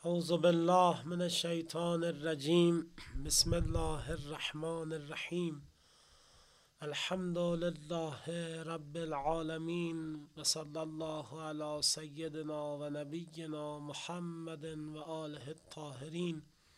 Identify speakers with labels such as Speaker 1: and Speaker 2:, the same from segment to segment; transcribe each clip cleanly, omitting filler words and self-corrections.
Speaker 1: اعوذ بالله من الشیطان الرجیم. بسم الله الرحمن الرحیم. الحمد لله رب العالمین و صلی الله علی سیدنا و نبینا محمد و آله الطاهرین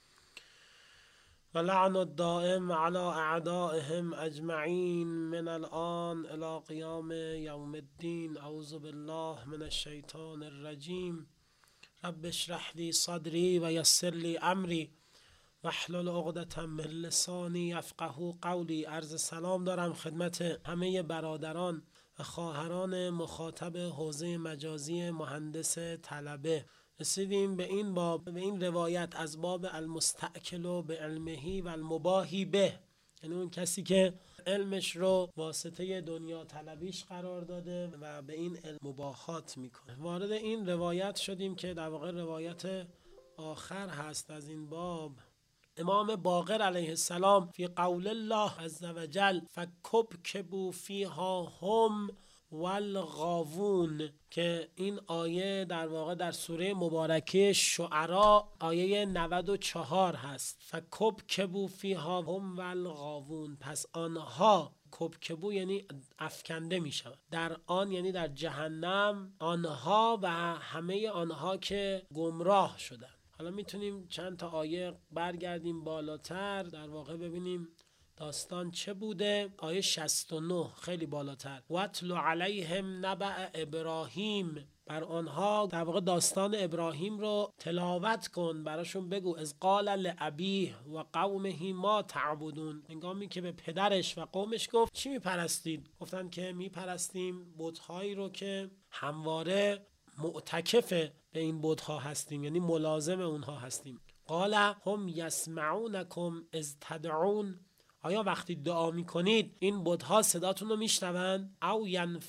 Speaker 1: و لعن الدائم علی اعدائهم اجمعین من الان الی قیام یوم الدین. اعوذ بالله من الشیطان الرجیم. رب اشرح لی صدری و یسر لی امری واحلل عقدة من لسانی یفقهوا قولی. عرض سلام دارم خدمت همه برادران و خواهران مخاطب حوزه مجازی مهندس طلبه. رسیدیم به این باب، به این روایت از باب المستأکل به علمه و المباهی به، یعنی اون کسی که علمش رو واسطه دنیا طلبیش قرار داده و به این علم مباهات میکنه. وارد این روایت شدیم که در واقع روایت آخر هست از این باب. امام باقر علیه السلام فی قول الله عز وجل فکبکبوا فیها هم والغاوون، که این آیه در واقع در سوره مبارکه شعراء آیه 94 هست. فکبکبوا فیها هم والغاوون، پس آنها، کبکبو یعنی افکنده می شود، در آن یعنی در جهنم، آنها و همه آنها که گمراه شدن. حالا میتونیم چند تا آیه برگردیم بالاتر، در واقع ببینیم داستان چه بوده. آیه 69 خیلی بالاتر، واتل علیهم نبأ ابراهیم، بر آنها در واقع داستان ابراهیم رو تلاوت کن، براشون بگو. از قال لابیه و قومه ما تعبدون، هنگامی که به پدرش و قومش گفت چی میپرستید؟ گفتن که میپرستیم بت‌هایی رو که همواره معتکف به این بت‌ها هستیم، یعنی ملازم اونها هستیم. قال هم یسمعونکم اذ تدعون، آیا وقتی دعا میکنید این بت‌ها صداتون رو میشنون؟ او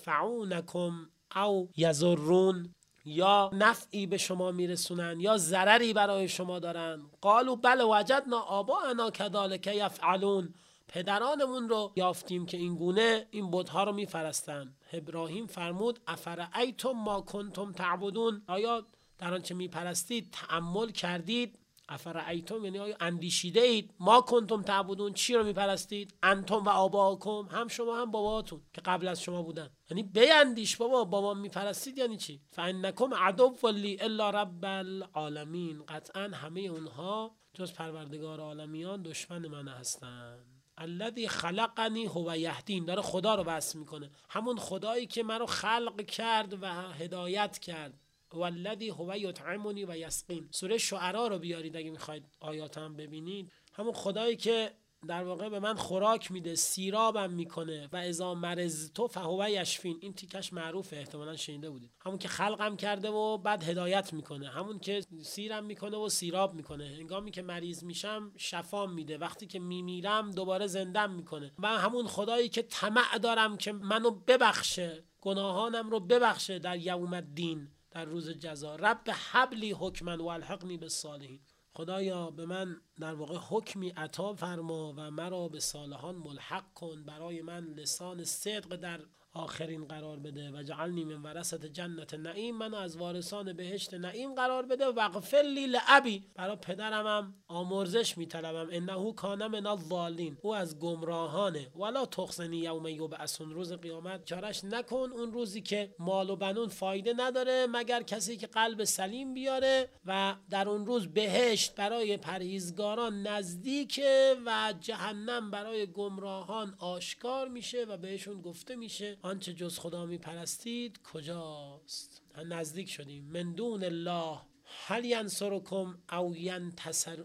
Speaker 1: ینفعونکم او یضرون، یا نفعی به شما میرسونن یا ضرری برای شما دارن؟ قالوا بل وجدنا آباءنا کذلک یفعلون، پدرانمون رو یافتیم که این گونه این بت‌ها رو می‌پرستن. ابراهیم فرمود افرأیتم ما کنتم تعبدون، آیا در آنچه می‌پرستید تأمل کردید؟ افرأیتم یعنی آیا اندیشیده اید؟ ما کنتم تعبدون، چی رو می‌پرستید؟ انتم و آباءکم، هم شما هم باباتون که قبل از شما بودن. یعنی بیندیش بابا می‌پرستید یعنی چی؟ فانکم عدو لی الا رب العالمین، قطعا همه اونها جز پروردگار عالمیان دشمن من هستند. الذی خلقنی هو یهدین، داره خدا رو وصف میکنه، همون خدایی که منو خلق کرد و هدایت کرد. والذی هو یطعمنی و یسقین، سوره شعراء رو بیارید اگه میخواید آیاتم ببینید. همون خدایی که در واقع به من خوراک میده، سیرابم میکنه. و اذا مرضت فهو یشفین، این تیکش معروفه، احتمالاً شنیده بودید. همون که خلقم کرده و بعد هدایت میکنه، همون که سیرم میکنه و سیراب میکنه، هنگامی که مریض میشم شفام میده، وقتی که میمیرم دوباره زندم میکنه. و همون خدایی که طمع دارم که منو ببخشه، گناهانم رو ببخشه در یوم الدین، در روز جزا. رب حبلی حکما و الحقنی بالصالحین، خدایا به من در واقع حکمی عطا فرما و مرا به صالحان ملحق کن، برای من لسان صدق در آخرین قرار بده. و جعلنی من ورثة جنت نعیم، منو از وارثان بهشت نعیم قرار بده. و اغفر لی لابی، برای پدرم هم آمرزش میطلبم، انه کان من الضالین، او از گمراهانه. ولا تخزنی یوم یبعثون، روز قیامت چارش نکن، اون روزی که مال و بنون فایده نداره مگر کسی که قلب سلیم بیاره. و در اون روز بهشت برای پرهیزگاران نزدیکه و جهنم برای گمراهان آشکار میشه و بهشون گفته میشه آنچه جز خدا میپرستید کجاست؟ نزدیک شدیم. من دون الله هل ینصرکم او ینتصر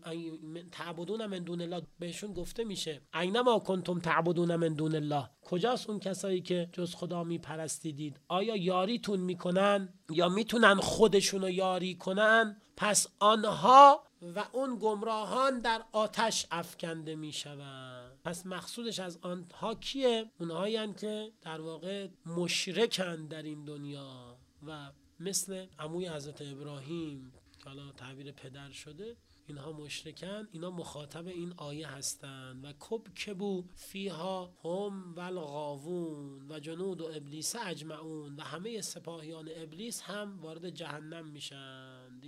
Speaker 1: تعبدون من دون الله، بهشون گفته میشه اینما کنتم تعبدون من دون الله، کجاست اون کسایی که جز خدا میپرستیدید؟ آیا یاریتون میکنن یا میتونن خودشونو یاری کنن؟ پس آنها و اون گمراهان در آتش افکنده میشوند. پس مقصودش از آنها کیه؟ اونهایی هستند که در واقع مشرکن در این دنیا و مثل عموی حضرت ابراهیم که حالا تعبیر پدر شده، اینها مشرکن، اینا مخاطب این آیه هستند. و کبکبوا فیها هم والغاوون و جنود و ابلیس اجمعون، و همه سپاهیان ابلیس هم وارد جهنم میشن. دیگه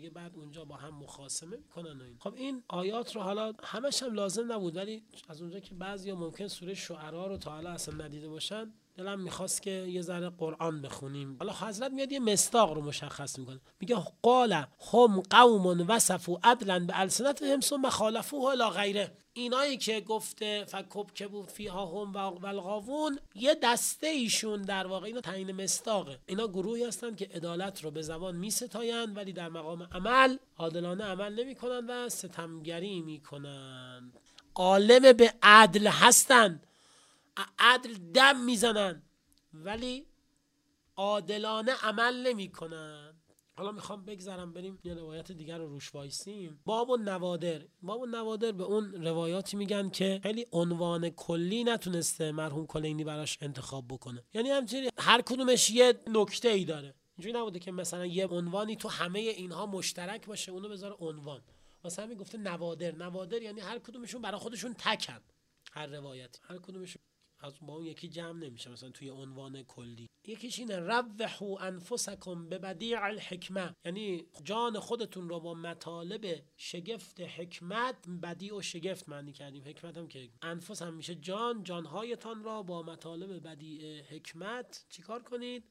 Speaker 1: دیگه بعد اونجا با هم مخاصمه میکنن و این. خب این آیات رو حالا همش هم لازم نبود، ولی از اونجا که بعضیا ممکن سوره شعرا رو تا حالا اصلا ندیده باشن دلم میخواست که یه ذره قرآن بخونیم. حالا حضرت میاد یه مصداق رو مشخص میکنه، میگه قال هم قوم وصفوا عدلا بالسنتهم ثم خالفوه الی غیره. اینایی که گفته فکبکبوا فیها هم و الغاوون، یه دسته ایشون در واقع اینا تعیین مصداقه، اینا گروهی هستن که عدالت رو به زبان میستایند ولی در مقام عمل عادلانه عمل نمیکنن و ستمگری میکنن. عالم به عدل هستن، عدل دم میزنن ولی عادلانه عمل نمی کنن. حالا میخوام بگذرم بریم یه روایت دیگر رو روش وایسیم. باب النوادر به اون روایاتی میگن که خیلی عنوان کلی نتونسته مرحوم کلینی براش انتخاب بکنه، یعنی همچنین هر کدومش یه نکته ای داره. اینجوری نبوده که مثلا یه عنوانی تو همه اینها مشترک باشه اونو بذاره عنوان. مثلا میگفته نوادر یعنی هر کدومشون برای خودشون تکن، هر روایتی هر کدومشون از با اون یکی جمع نمیشه مثلا توی عنوان کلی. یکیش اینه روحوا انفسکم ببدیع الحکمه، یعنی جان خودتون رو با مطالب شگفت حکمت، بدیع و شگفت معنی کردیم، حکمت هم که انفس هم میشه جانهایتان را با مطالب بدیع حکمت چیکار کنید؟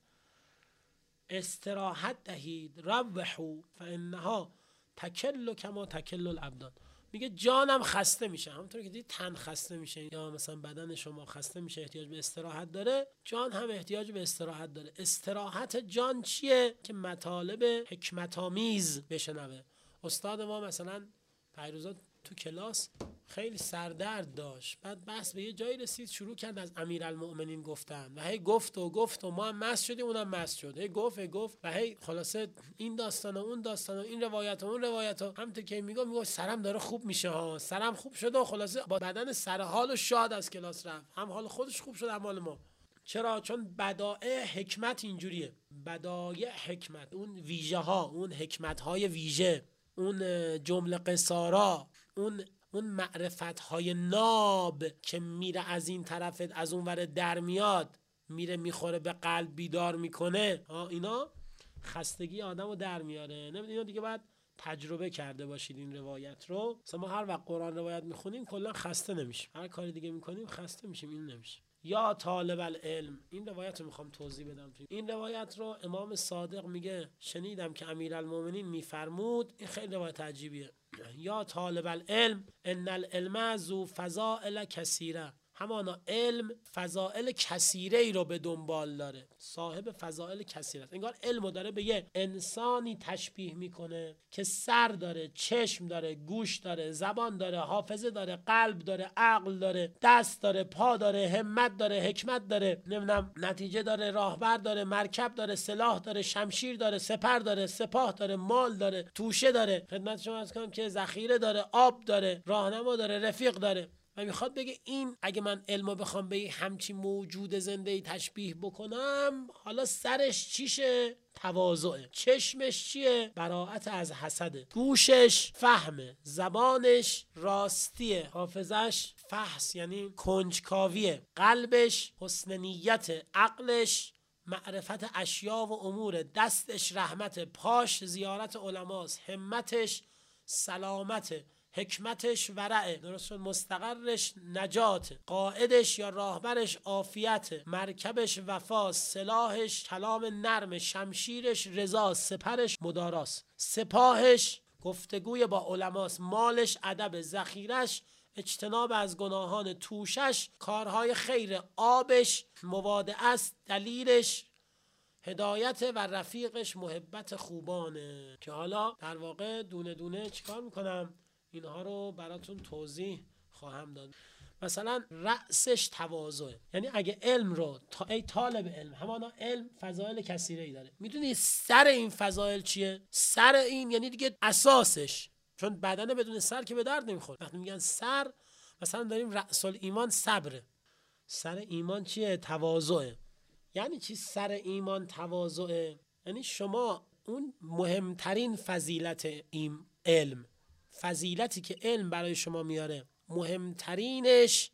Speaker 1: استراحت دهید. روحوا فانها تکل کما تکل الابدان. میگه جانم خسته میشه، همونطور که دید تن خسته میشه یا مثلا بدن شما خسته میشه احتیاج به استراحت داره، جان هم احتیاج به استراحت داره. استراحت جان چیه؟ که مطالب حکمت آمیز بشنوه. استاد ما مثلا پیروزا تو کلاس خیلی سردرد داشت، بعد بحث به یه جایی رسید شروع کرد از امیرالمؤمنین گفتن و هی گفت و ما هم مست شدیم اونم مست شد، هی گفت و هی خلاصه این داستان و اون داستان و این روایت و اون روایت و همونطور که میگه سرم داره خوب میشه ها، سرم خوب شد و خلاصه با بدن سرحال و شاد از کلاس رفت، هم حال خودش خوب شد هم حال ما. چرا؟ چون بدایع حکمت اینجوریه، بدایع حکمت، اون ویژه ها، اون حکمت های ویژه، اون جمله قصارا، اون معرفت های ناب که میره از این طرفت از اون ور در میاد، میره میخوره به قلب بیدار میکنه، اینا خستگی آدم رو در میاره. اینا دیگه باید تجربه کرده باشید این روایت رو. مثلا ما هر وقت قرآن روایت میخونیم کلا خسته نمیشیم، هر کاری دیگه میکنیم خسته میشیم، این نمیشه. یا طالب العلم، این روایت رو میخوام توضیح بدم. این روایت رو امام صادق میگه شنیدم که امیرالمومنین میفرمود، این خیلی روایت عجیبیه. یا طالب العلم ان العلم ذو فضائل کثیره، همانا علم فضائل کثیره ای رو به دنبال داره، صاحب فضائل کثیره است. انگار علمو داره به یه انسانی تشبیه میکنه که سر داره، چشم داره، گوش داره، زبان داره، حافظه داره، قلب داره، عقل داره، دست داره، پا داره، همت داره، حکمت داره، نمیدونم نتیجه داره، راهبر داره، مرکب داره، سلاح داره، شمشیر داره، سپر داره، سپاه داره، مال داره، توشه داره، خدمت شما عرض کنم که ذخیره داره، آب داره، راهنما داره، رفیق داره. و میخواد بگه این اگه من علمو بخوام به همچین موجود زنده‌ای تشبیه بکنم، حالا سرش چیشه؟ تواضعه. چشمش چیه؟ براءت از حسده. گوشش فهمه. زبانش راستیه. حافظش فحص یعنی کنجکاویه. قلبش حسن نیته. عقلش معرفت اشیا و امور. دستش رحمت. پاش زیارت علماست. همتش سلامته. حکمتش ورعه، درست، مستقرش نجات، قائدش یا راهبرش عافیت، مرکبش وفاست، سلاحش کلام نرم، شمشیرش رضا، سپرش مداراست، سپاهش گفتگوی با علماست، مالش ادب، ذخیرش اجتناب از گناهان، توشش کارهای خیر، آبش مواده است، دلیلش هدایت و رفیقش محبت خوبانه. که حالا در واقع دونه دونه چیکار میکنم؟ اینها رو براتون توضیح خواهم داد. مثلا رأسش تواضعه، یعنی اگه علم رو ای طالب علم، همانا علم فضائل کثیره‌ای داره، میدونی سر این فضائل چیه؟ سر این یعنی دیگه اساسش، چون بدن بدون سر که به درد نمیخوره. وقتی میگن سر، مثلا داریم رأس الایمان صبره، سر ایمان چیه؟ تواضعه. یعنی چی سر ایمان تواضعه؟ یعنی شما اون مهمترین فضیلت این علم، فضیلتی که علم برای شما میاره، مهمترینش،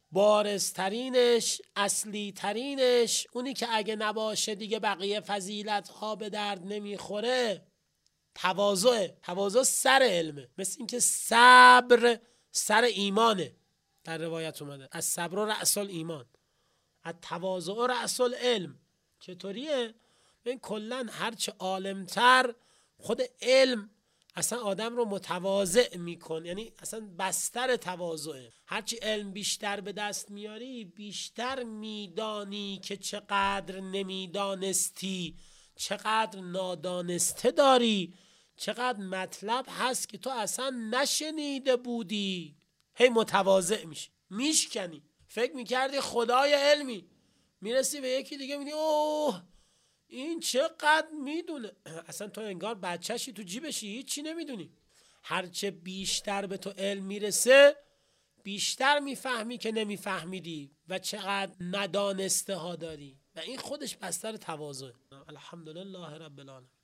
Speaker 1: بارزترینش، اصلی ترینش، اونی که اگه نباشه دیگه بقیه فضیلت ها به درد نمیخوره، تواضع سر علمه، مثل اینکه صبر سر ایمانه. در روایت اومده از صبر رأس الایمان، از تواضع رأس العلم. چطوریه؟ این کلن هرچه عالمتر خود علم اصلا آدم رو متواضع میکن، یعنی اصلا بستر تواضعه. هرچی علم بیشتر به دست میاری بیشتر میدانی که چقدر نمیدانستی، چقدر نادانسته داری، چقدر مطلب هست که تو اصلا نشنیده بودی. هی متواضع میشی، میشکنی. فکر میکردی خدای علمی، میرسی به یکی دیگه میگی اوه این چقدر میدونه. اصلا تو انگار بچه‌شی تو جیبشی، هیچی نمیدونی. هرچه بیشتر به تو علم میرسه بیشتر میفهمی که نمیفهمیدی و چقدر ندانسته ها داری، و این خودش بستر تواضع. الحمدلله رب العالمین.